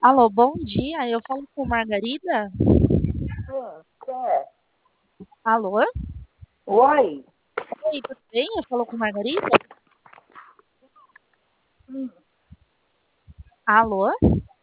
Alô, bom dia. Eu falo com Margarida? Quem é? Alô? Oi? Oi, tudo bem? Eu falo com Margarida? Hum, Alô?